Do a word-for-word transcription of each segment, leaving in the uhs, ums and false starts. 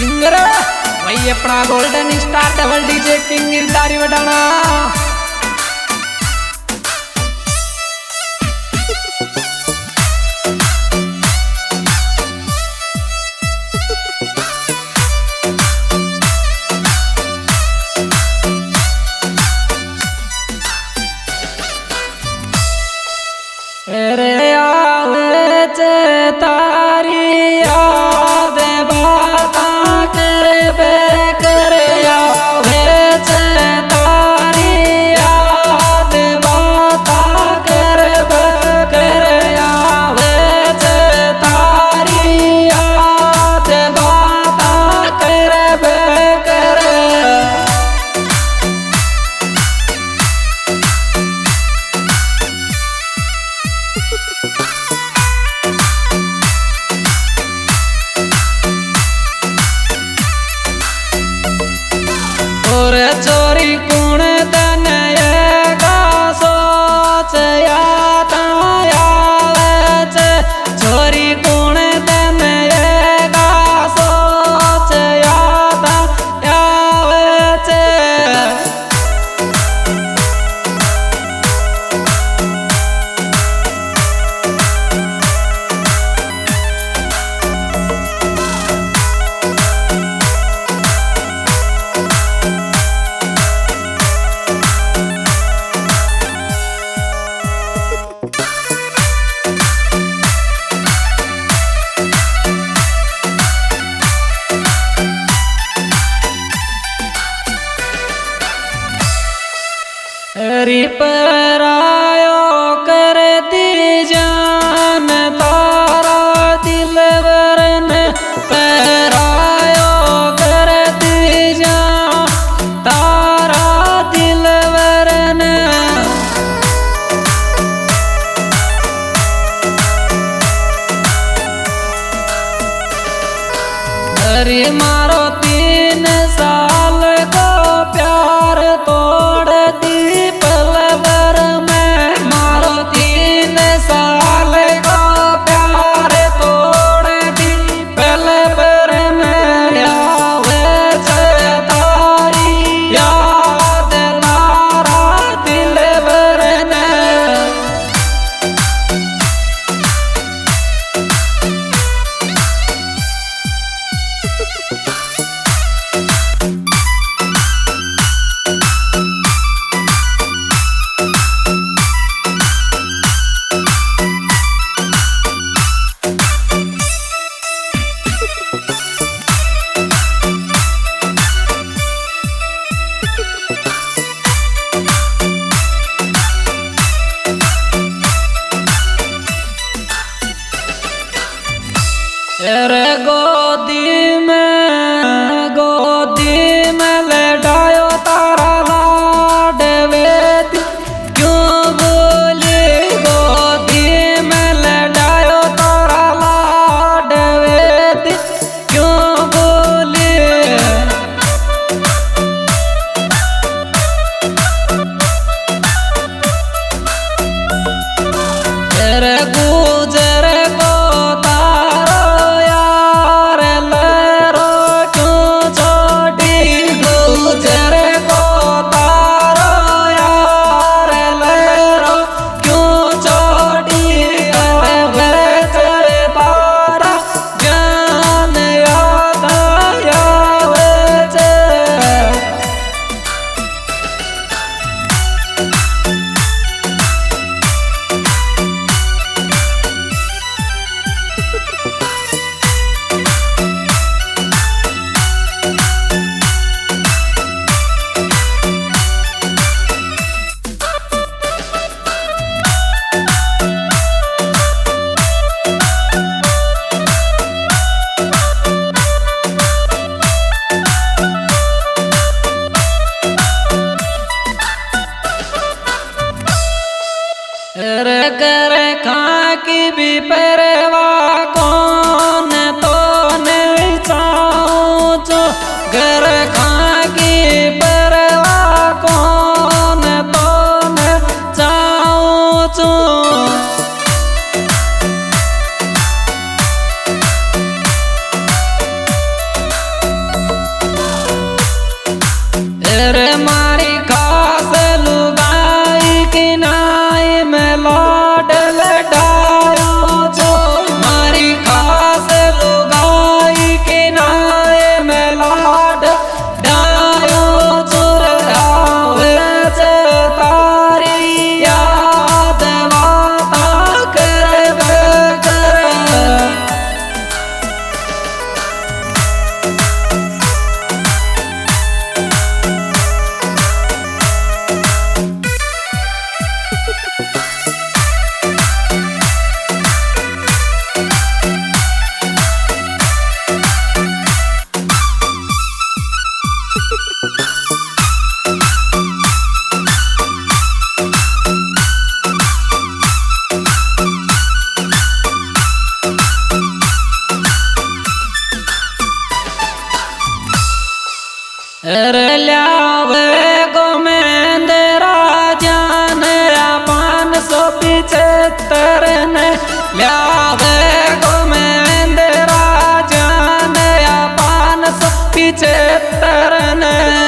Singer भाई अपना golden star double DJ king गिरदारी बटाना। अरे आवे चे तारी याद बाता कर बे कर आवे चे तारी याद बाता कर बे कर आवे चे तारी याद बाता कर बे कर। और चोरी कुण तन सोच याद आवे चे चोरी कुण तन सोच याद आवे चे। हरी परायो कर दी जान तारा दिल वरन परायो कर दी जान तारा दिल वरन। हरी मारो तीन साल को प्यार तोड़ दी पल भर में मारो तीन साल को प्यार तोड़ दी पल भर में आवे चे तारी याद लारा दिल भरन। अरे गोदी में गोदी में लेटायो तारा लाड वेती क्यों बोली गोदी में लेटायो तारा लाड वेती क्यों बोली। अरे गुजर को कर खा की भी परवा कौन तो नहीं चाहूँ जो घर खा की परवा कौन तो नहीं चाहूँ जो। ल्यावे गोमेंदरा जान पान सौ पिछहत्तर ने ल्यावे गोमेंदरा जान पान सौ पिछहत्तर ने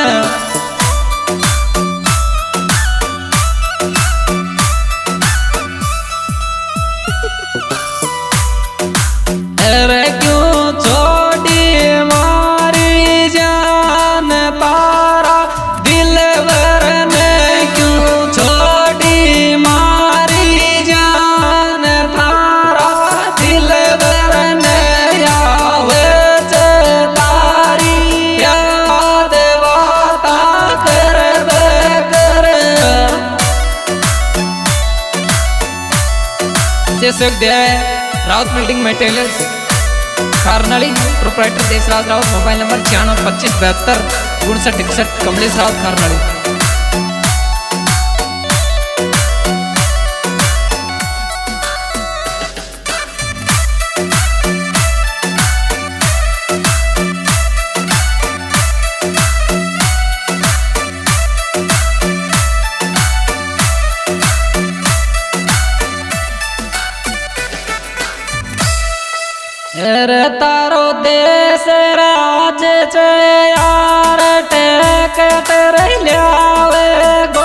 अरे क्यों छोड़ी मारी जान तारा दिलवर ने क्यों छोड़ी मारी जान तारा दिलवर ने आवे तारी याद वाता कर कर जैसे राउत बिल्डिंग मटेरियल्स खारनाली proprietor Deshraj Raut mobile number छियानवे पच्चीस बहत्तर उनसठ इकसठ कमलेश राउत खारनाली। अरे तारो देश राज यार टेक ल्यावे गो